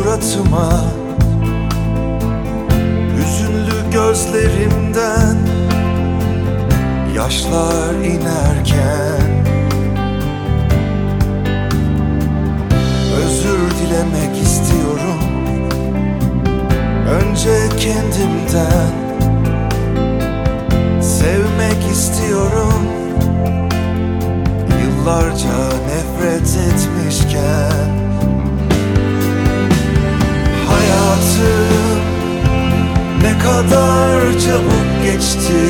suratıma, hüzünlü gözlerimden yaşlar inerken, özür dilemek istiyorum önce kendimden. Sevmek istiyorum yıllarca nefret etmişken. Hayatım ne kadar çabuk geçti,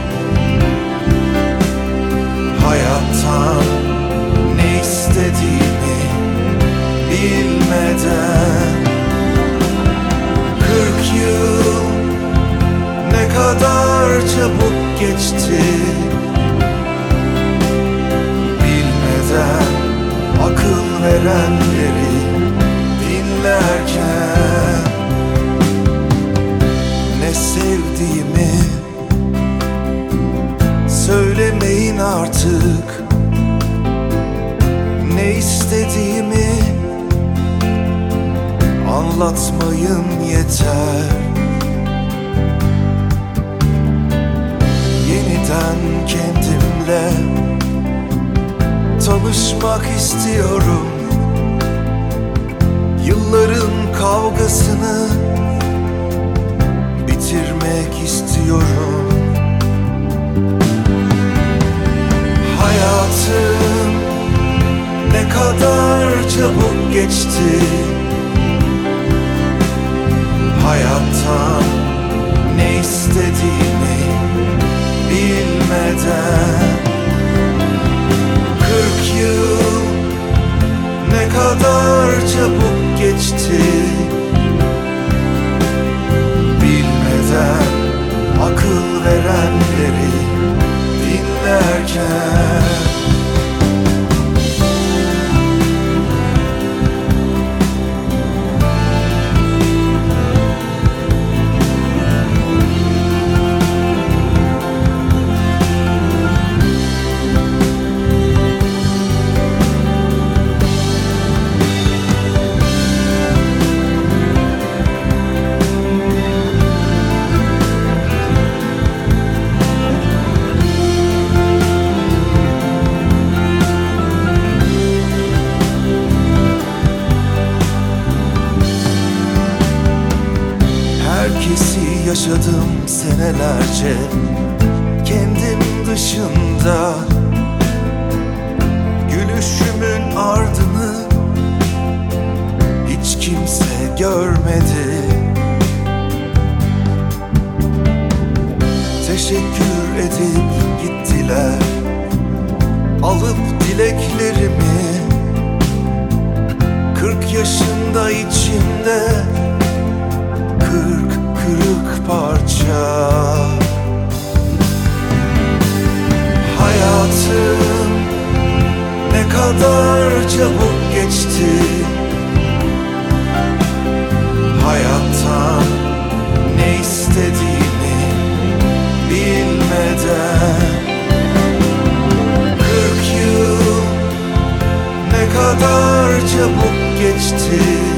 hayattan ne istediğimi bilmeden. 40 yıl ne kadar çabuk geçti, bilmeden akıl verenleri dinlerken. Ne sevdiğimi söylemeyin artık, ne istediğimi anlatmayın yeter. Yeniden kendimle tanışmak istiyorum. Yılların kavgasını bitirmek istiyorum. Hayatım ne kadar çabuk geçti, hayattan ne istediğimi bilmeden. 40 yıl ne kadar çabuk geçti, bilmeden akıl verenleri dinlerken. Herkesi yaşadım senelerce kendim dışında. Gülüşümün ardını hiç kimse görmedi. Teşekkür edip gittiler, alıp dileklerimi. 40 yaşında içimde 40 kırık parça. Hayatım ne kadar çabuk geçti, hayattan ne istediğimi bilmeden. 40 yıl ne kadar çabuk geçti,